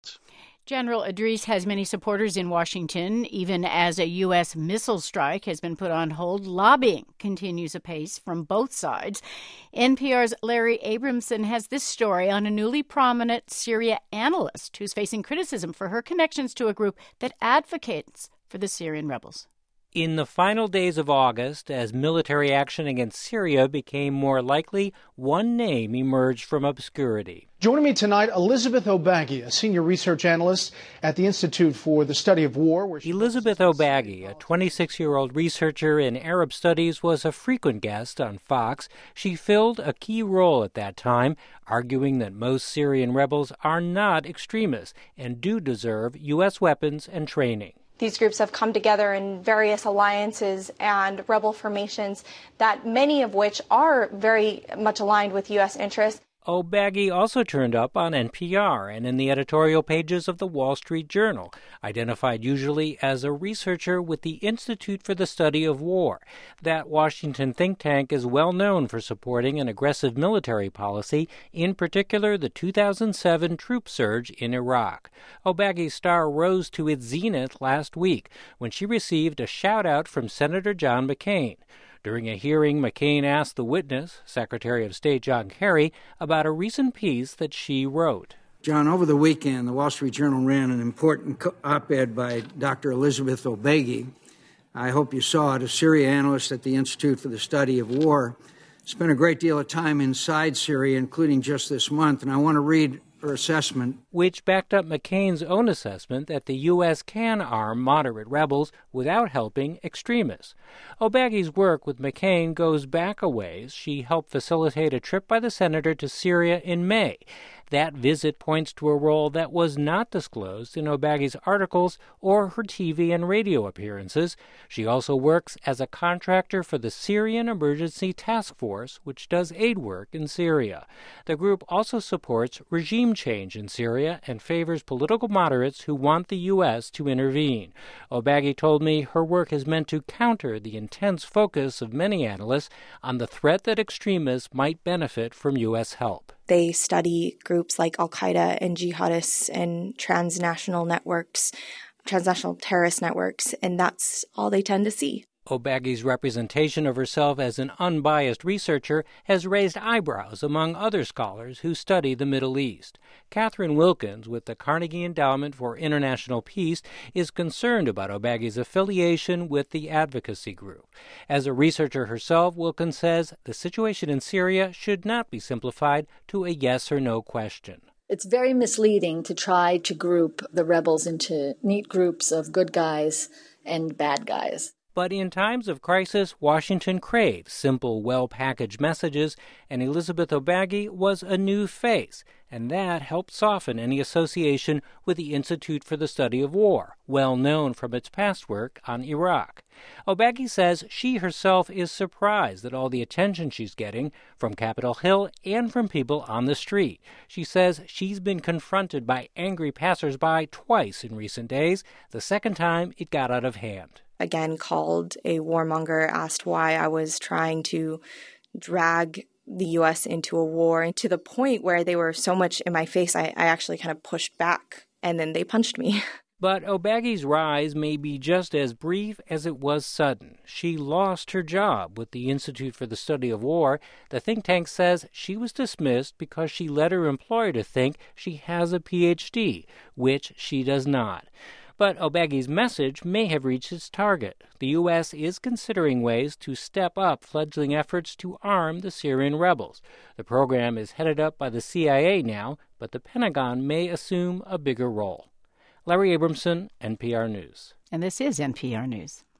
General Idris has many supporters in Washington, even as a U.S. missile strike has been put on hold. Lobbying continues apace from both sides. NPR's Larry Abramson has this story on a newly prominent Syria analyst who's facing criticism for her connections to a group that advocates for the Syrian rebels. In the final days of August, as military action against Syria became more likely, one name emerged from obscurity. Joining me tonight, Elizabeth O'Baghy, a senior research analyst at the Institute for the Study of War. Elizabeth O'Baghy, a 26-year-old researcher in Arab studies, was a frequent guest on Fox. She filled a key role at that time, arguing that most Syrian rebels are not extremists and do deserve U.S. weapons and training. These groups have come together in various alliances and rebel formations, that many of which are very much aligned with U.S. interests. O'Baghy also turned up on NPR and in the editorial pages of the Wall Street Journal, identified usually as a researcher with the Institute for the Study of War. That Washington think tank is well known for supporting an aggressive military policy, in particular the 2007 troop surge in Iraq. O'Baghy's star rose to its zenith last week when she received a shout-out from Senator John McCain. During a hearing, McCain asked the witness, Secretary of State John Kerry, about a recent piece that she wrote. John, over the weekend, the Wall Street Journal ran an important op-ed by Dr. Elizabeth O'Baghy. I hope you saw it, a Syria analyst at the Institute for the Study of War. Spent a great deal of time inside Syria, including just this month, and I want to read her assessment, which backed up McCain's own assessment that the U.S. can arm moderate rebels without helping extremists. O'Baghy's work with McCain goes back a ways. She helped facilitate a trip by the senator to Syria in May. That visit points to a role that was not disclosed in O'Baghy's articles or her TV and radio appearances. She also works as a contractor for the Syrian Emergency Task Force, which does aid work in Syria. The group also supports regime change in Syria and favors political moderates who want the U.S. to intervene. O'Baghy told me her work is meant to counter the intense focus of many analysts on the threat that extremists might benefit from U.S. help. They study groups like al-Qaeda and jihadists and transnational networks, transnational terrorist networks, and that's all they tend to see. O'Baghy's representation of herself as an unbiased researcher has raised eyebrows among other scholars who study the Middle East. Catherine Wilkins, with the Carnegie Endowment for International Peace, is concerned about O'Baghy's affiliation with the advocacy group. As a researcher herself, Wilkins says the situation in Syria should not be simplified to a yes or no question. It's very misleading to try to group the rebels into neat groups of good guys and bad guys. But in times of crisis, Washington craves simple, well-packaged messages, and Elizabeth O'Baghy was a new face, and that helped soften any association with the Institute for the Study of War, well known from its past work on Iraq. O'Baghy says she herself is surprised at all the attention she's getting from Capitol Hill and from people on the street. She says she's been confronted by angry passersby twice in recent days, the second time it got out of hand. Again, called a warmonger, asked why I was trying to drag the U.S. into a war, and to the point where they were so much in my face, I actually kind of pushed back, and then they punched me. But O'Baghy's rise may be just as brief as it was sudden. She lost her job with the Institute for the Study of War. The think tank says she was dismissed because she led her employer to think she has a Ph.D., which she does not. But O'Baghy's message may have reached its target. The U.S. is considering ways to step up fledgling efforts to arm the Syrian rebels. The program is headed up by the CIA now, but the Pentagon may assume a bigger role. Larry Abramson, NPR News. And this is NPR News.